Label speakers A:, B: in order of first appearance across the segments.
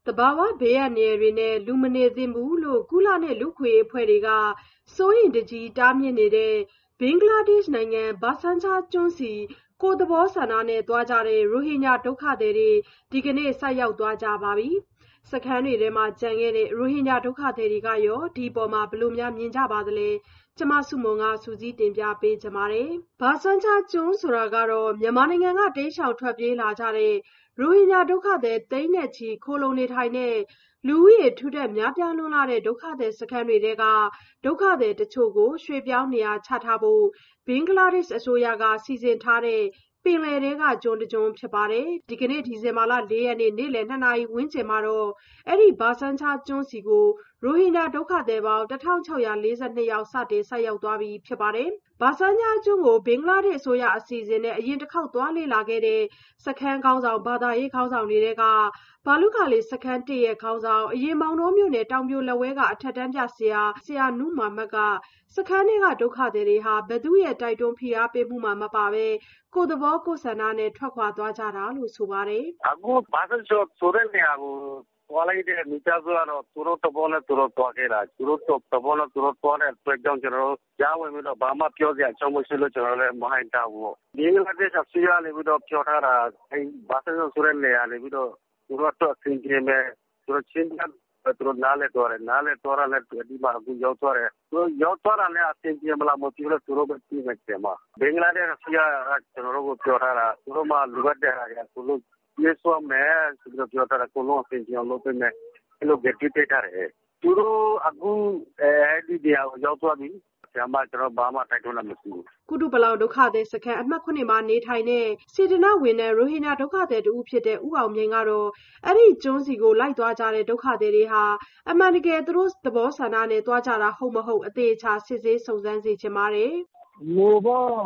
A: တဘာဝဘေးအန္တရာယ်တွေနဲ့လူမနေသင့်ဘူးလို့ကုလနဲ့လူ့အခွင့်အရေးအဖွဲ့တွေကစိုးရိမ်တကြီးတားမြစ်နေတဲ့ဘင်္ဂလားဒေ့ရှ်နိုင်ငံဘာဆန်ချာကျွန်းဆီကိုယ့်သဘောဆန္ဒနဲ့သွားကြတဲ့ရိုဟင်ဂျာဒုက္ခသည်တွေဒီကနေ့ဆိုက်ရောက်သွားကြပါပြီ။စခန်းတွေထဲမှာကျန်ခဲ့တဲ့ရိုဟင်ဂျာဒုက္ခသည်တွေကရောဒီအပေါ်မှာဘယ်လိုများမြင်ကြပါသလဲ။ကျမဆုမွန်ကစူးစီးတင်ပြပေးချင်ပါတယ်။ဘာဆန်ချာကျွန်းဆိုတာကတော့မြန်မာနိုင်ငံကတိမ်းရှောင်ထွက်ပြေးလာကြတဲ့ရိုဟင်ဂျာဒုက္ခသည်သိန်းနဲ့ချီခိုလှုံနေထိုင်တဲ့လူဦးရေထူထပ်များပြားလွန်းလာတဲ့ဒုက္ခသည်စခန်းတွေထဲကဒုက္ခသည်တချို့ကိုရွှေ့ပြောင်းနေရာချထားဖို့ဘင်္ဂလားဒေ့ရှ်အစိုးရကစီစဉ်ထားတဲ့ပင်လယ်ထဲကကျွန်းတစ်ကျွန်းဖြစ်ပါတယ်။ဒီကနေ့ဒီဇင်ဘာလ4 ရက်နေ့နေ့လယ်2 နာရီဝန်းကျင်မှာတော့အဲ့ဒီဘာဆန်ချာကျွန်းစီကိုရိုဟင်ဂျာဒုက္ခသည်ပေါင်း1642ယောက်စတင်ဆိုက်ရောက်သွားပြီဖြစ်ပါတယ်။ဘာဆန်ချာကျွန်းကိုဘင်္ဂလားဒေ့ရှ်အစိုးရအစီအစဉ်နဲ့အရင်တစ်ခေါက်သွားလေ့လာခဲ့တဲ့စခန်းခေါင်းဆောင်ဘာသာရေးခေါင်းဆောင်တွေကဘာလုခါလီစခန်း1ရဲ့ခေါင်းဆောင်အရင်မောင်နှောမြို့နယ်တောင်ပြိုလက်ဝဲကအထက်တန်းပြဆရာနုမာမတ်ကစခန်းထဲကဒုက္ခသည်တွေဟာဘသူရဲ့တိုက်တွန်းဖိအားပေးမှုမှမပါပဲကိုယ်သဘောကိုယ်ဆန္ဒနဲ့ထွက်ခွာသွားကြတာလို့ဆိုပါတယ်
B: ။အခုဘာသာဆိုတဲ့နေရာကိုသွားလိုက်တဲ့မိသားစုကတော့သူတို့တဘောနဲ့သူတို့သွားခဲ့တာသူတို့တဘောနဲ့သူတို့သွားတဲ့အတွက်ကြောင့်ကျွန်တော်တို့ကြားဝင်ပြီးတော့ဘာမှပြောစရာအကြောင်းမရှိလို့ကျွန်တော်လည်းမဟိုက်တာဘူး။ဒီလိုတဲ့ဆက်စီရနေပြီးတော့ပြောထားတာအဲဘာသာဆိုတဲ့နေရာနေပြီးတော့သူတို့တော့အင်းကြီးမဲ့သူတို့ချင်းသူတို့နားလဲတော့တယ်နားလဲတော့ရလဲဒီမှာအခုရောက်သွားတယ်သူရောက်သွားတယ်အင်းကြီးမလားမသိဘူးသူတို့ပဲပြီးနေတယ်မှာဘင်္ဂလားဒေ့ရှ်ဆီကကျွန်တော်တို့ကိုပြောထားတာသူတို့မှလူဝတ်တဲ့ဟာကသူတို့ယေဆွမ်းမဲ့သူတို့ပြောထားတာကိုလုံးအင်းကြီးအောင်လုပ်ပေးမယ်အဲ့လိုကြည့်ပေးထားတယ်သူတို့အခုအဲဒီနေရာကိုရောက်သွားပြီကျွန်တော်ဘာမှတိုက်တွန်းလာမရှိဘူး
A: ကုတုပလောင်ဒုက္ခသည်စခန်းအမှတ်9မှာနေထိုင်တဲ့စေတနာဝင်တဲ့ရိုဟင်ဂျာဒုက္ခသည်တူဖြစ်တဲ့ဦးအောင်မြိန်ကတော့အဲ့ဒီကျွန်းစီကိုလိုက်သွားကြတဲ့ဒုက္ခသည်တွေဟာအမှန်တကယ်သူတို့သဘောဆန္ဒနဲ့သွားကြတာဟုတ်မဟုတ်အသေးချာစစ်ဆေးစုံစမ်းစေချင်ပါတယ်
C: လူပေါင်း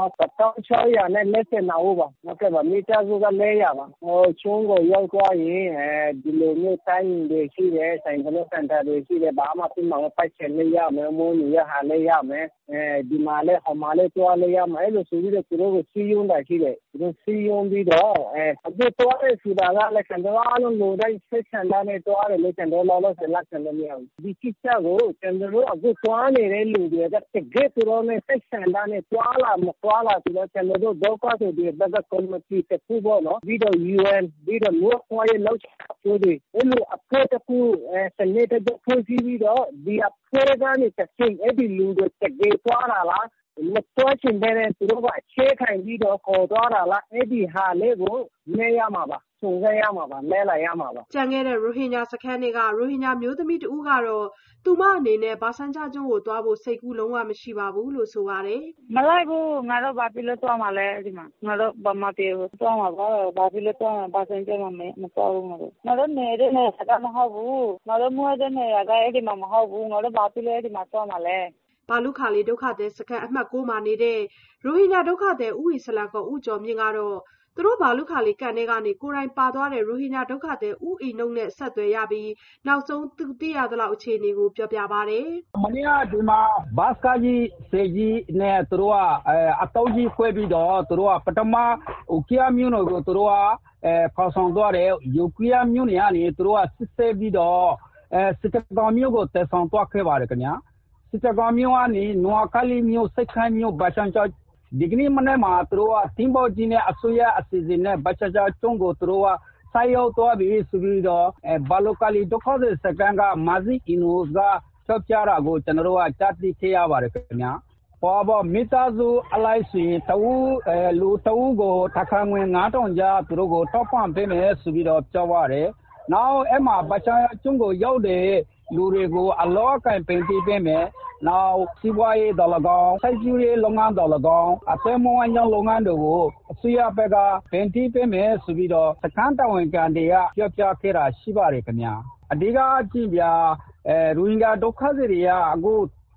C: 1600နဲ့29ဦးပါဟုတ်ကဲ့ပါမိသားစုက400ပါချုံးကိုရောက်သွားရင်ဒီလိုမျိုးတိုင်းတွေရှိတယ်ဆိုင်ကလေးစင်တာတွေရှိတယ်ဘာမှပြမအောင်ပိုက်ချင်လေးရမယ်မိုးနေရဟာလေးရမယ်ဒီမှာလဲဟောမှာလဲတွားလေးရမယ်လို့ဆိုပြီးတော့သူတို့ကိုစီးရုံးတာရှိတယ်သူတို့စီးရုံးပြီးတော့အခုတွားတဲ့ဆိုတာကလည်းကျွန်တော်အားလုံးလူတိုင်းဆက်ဆံတာနဲ့တွားတယ်လို့ကျွန်တော်လောဆက်လက်ဆံလို့မရဘူးဒီကိစ္စကိုကျွန်တော်အခုတွားနေတဲ့လူတွေကတကယ်သူတို့နဲ့ဆက်ဆံတာနဲ့တွားလာမတွားလာဆိုတော့ကျွန်တော်တို့ဒုက္ခတွေဘက်ကကော်မတီတစ်ခုပေါ့နော်ပြီးတော့ UN ပြီးတော့လူ့အခွင့်အရေးလောက်ချိုးတွေအဲ့လိုအဖွဲ့တစ်ခုစနေတဲ့ဖွဲ့စည်းပြီးတော့ဒီအဖွဲ့ကနေတစ်ချိန်အဲ့ဒီလူတွေတကယ်တွားလာလားမတွားချင်တဲ့သူတို့ကအခြေခံပြီးတော့ခေါ်သွားတာလားအဲ့ဒီဟာလေးကိုနေရမှာပါစုံစမ်းရမှာပါလဲလာရမှာပါ
A: ကြံခဲ့တဲ့ရိုဟင်ဂျာစခန်းတွေကရိုဟင်ဂျာမျိုးသမီးတဦးကတော့သူမအနေနဲ့ဘာဆန်ချာကျွန်းကိုသွားဖို့စိတ်ကူးလုံးဝမရှိပါဘူးလို့ဆိုပါတယ်
D: မလိုက်ဘူးငါတို့ဘာဖြစ်လို့သွားမှာလဲဒီမှာငါတို့ဘာမှပြေဘူးသွားမှာပါဘာဖြစ်လို့သွားမှာဘာဆန်ချာမှာမသွားဘူးငါတို့နေတဲ့နေရာကမဟုတ်ဘူးငါတို့မွေးတဲ့နေရာကအဲ့ဒီမှာမဟုတ်ဘူးငါတို့ဘာဖြစ်လို့အဲ့ဒီမှာသွားမှာလဲ
A: ဘာလုခါလီဒုက္ခသည်စခန်းအမှတ်9မှာနေတဲ့ရိုဟင်ဂျာဒုက္ခသည်ဦးဝီဆလာကောဦးကျော်မြင့်ကတော့သူတို့ဘာလုခါလီကန်ထဲကနေကိုယ်တိုင်ပါသွားတဲ့ရိုဟင်ဂျာဒုက္ခသည်ဦးအီနှုံနဲ့ဆက်သွယ်ရပြီးနောက်ဆုံးသူသိရသလောက်အခြေအနေကိုပြောပြပါတယ်
E: မနေ့ကဒီမှာဘတ်ကာကြီးစေကြီးနဲ့သူတို့ကအတောကြီးခွဲပြီးတော့သူတို့ကပထမကီယာမျိုးကိုသူတို့ကဖော်ဆောင်သွားတယ်ယူကီယာမျိုးနေကနေသူတို့ကစစ်ဆေးပြီးတော့စစ်ကောင်မျိုးကိုတက်ဆောင်သွားခဲ့ပါတယ်ခင်ဗျာစစ်ကောင်မျိုးကနေနွားကလေးမျိုးစိတ်ခမ်းမျိုးဘာချန်ချဒီကနေ့မနေ့မှာသူတို့ကတင်းပေါကြီးနဲ့အစိုးရအစီအစဉ်နဲ့ဘာချာချာကျုံးကိုသူတို့ကဆိုက်ရောက်သွားပြီးဆိုပြီးတော့ဘာလိုကလီဒုက္ခသည်စကန်ကမာဇီအီနိုကဆောက်ကြတာကိုကျွန်တော်တို့ကကြားသိခဲ့ရပါတယ်ခင်ဗျာပေါ်မိသားစုအလိုက်ဆိုရင်လူတအူးကိုတစ်ခါငွေ9000ကျသူတို့ကိုထောက်ပံ့ပေးမယ်ဆိုပြီးတော့ပြောပါတယ်နောက်အဲ့မှာဘာချာကျုံးကိုရောက်တဲ့လူတွေကိုအလောအကင်ပင်ပေးမယ်နောက်စီးပွားရေးတော်လကောင်စိုက်ပျိုးရေးလုပ်ငန်းတော်လကောင်အသွင်မွေးကြောင်းလုပ်ငန်းတွေကိုအစိုးရဘက်ကပင်တီးပေးမယ်ဆိုပြီးတော့စခန်းတော်ဝင်ကန်တွေကပြောပြခဲ့တာရှိပါတယ်ခင်ဗျာအဓိကအကြည့်ပြရိုဟင်ဂျာဒုက္ခသည်တွေကအခု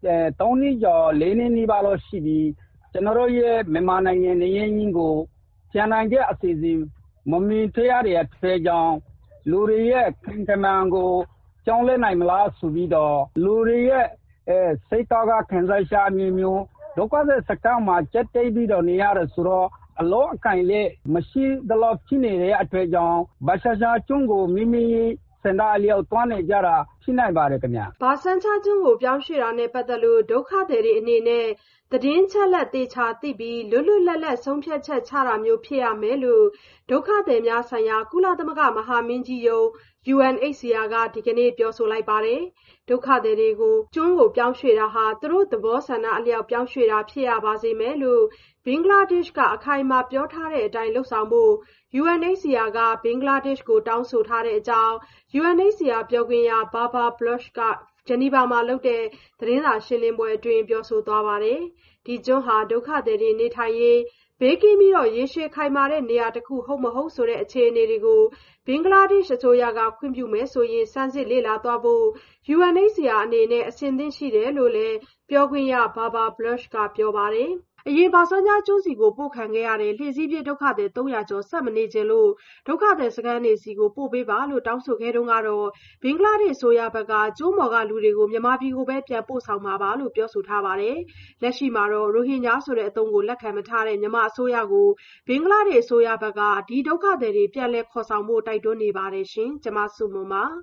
E: 3နှစ်ကျော်4နှစ်နီးပါးလို့ရှိပြီးကျွန်တော်တို့ရဲ့မြန်မာနိုင်ငံနေရင်းကိုပြန်နိုင်တဲ့အစီအစဉ်မမီထရတဲ့အတွက်ကြောင့်လူတွေရဲ့ခင်ကမန်ကိုကြောင်းလဲနိုင်မလားဆိုပြီးတော့လူတွေရဲ့စိတ်တော်ကခံစားရှာမျိုးဒုက္ခသည်စခန်းမှာစက်တိတ်ပြီးတော့နေရတယ်ဆိုတော့အလောအကင်လေးမရှိသလောက်ဖြစ်နေတဲ့အတွေ့အကြုံဘာရှာရှာကျွန်းကိုမိမိစဆန္ဒအလျောက်သွားနေကြတာဖြစ်နိုင်ပါတယ်ခင်ဗျာ
A: ဘာဆန်ချာကျွန်းကိုပြောင်းရွှေ့တာနဲ့ပတ်သက်လို့ဒုက္ခသည်တွေအနေနဲ့သတင်းချက်လက်သေချာသိပြီးလွတ်လွတ်လပ်လပ်ဆုံးဖြတ်ချက်ချတာမျိုးဖြစ်ရမယ်လို့ဒုက္ခသည်များဆိုင်ရာကုလသမဂ္ဂမဟာမင်းကြီးရုံး UNHCR ကဒီကနေ့ပြောဆိုလိုက်ပါတယ်။ဒုက္ခသည်တွေကိုကျွန်းကိုပြောင်းရွှေ့တာဟာသူတို့သဘောဆန္ဒအလျောက်ပြောင်းရွှေ့တာဖြစ်ရပါစေမယ်လို့ဘင်္ဂလားဒေ့ရှ်ကအခိုင်အမာပြောထားတဲ့အတိုင်းလုပ်ဆောင်ဖို့ UNHCR ကဘင်္ဂလားဒေ့ရှ်ကိုတောင်းဆိုထားတဲ့အကြောင်း UNHCR ပြောခွင့်ရ Babar Baloch ကဂျနီဗာမှာလုပ်တဲ့သတင်းစာရှင်းလင်းပွဲအတွင်းပြောဆိုသွားပါတယ်။ဒီကျွန်းဟာဒုက္ခသည်တွေနေထိုင်ရေးဘေးကင်းပြီးရေရှည်ခိုင်မာတဲ့နေရာတစ်ခုဟုတ်မဟုတ်ဆိုတဲ့အခြေအနေတွေကိုဘင်္ဂလားဒေ့ရှ်အစိုးရကခွင့်ပြုမယ်ဆိုရင်စမ်းစစ်လေ့လာသွားဖို့ UNHCR အနေနဲ့အဆင်သင့်ရှိတယ်လို့လည်းပြောခွင့်ရ Babar Baloch ကပြောပါတယ်။အရင်ဘာဆန်ချာကျွန်းစီကိုပို့ခံခဲ့ရတဲ့လှေစီးပြေးဒုက္ခသည်300ကျော်ဆက်မနေချင်လို့ဒုက္ခသည်စခန်းတွေစီကိုပို့ပေးပါလို့တောင်းဆိုခဲ့တုန်းကတော့ဘင်္ဂလားဒေ့ရှ်အစိုးရဘက်ကကျွန်းပေါ်ကလူတွေကိုမြန်မာပြည်ကိုပဲပြန်ပို့ဆောင်မှာပါလို့ပြောဆိုထားပါတယ်။လက်ရှိမှာတော့ရိုဟင်ဂျာဆိုတဲ့အသုံးကိုလက်ခံမထားတဲ့မြန်မာအစိုးရကိုဘင်္ဂလားဒေ့ရှ်အစိုးရဘက်ကဒီဒုက္ခသည်တွေပြန်လည်ခေါ်ဆောင်ဖို့တိုက်တွန်းနေပါတယ်ရှင်။ကျွန်မစုမွန်ပါ။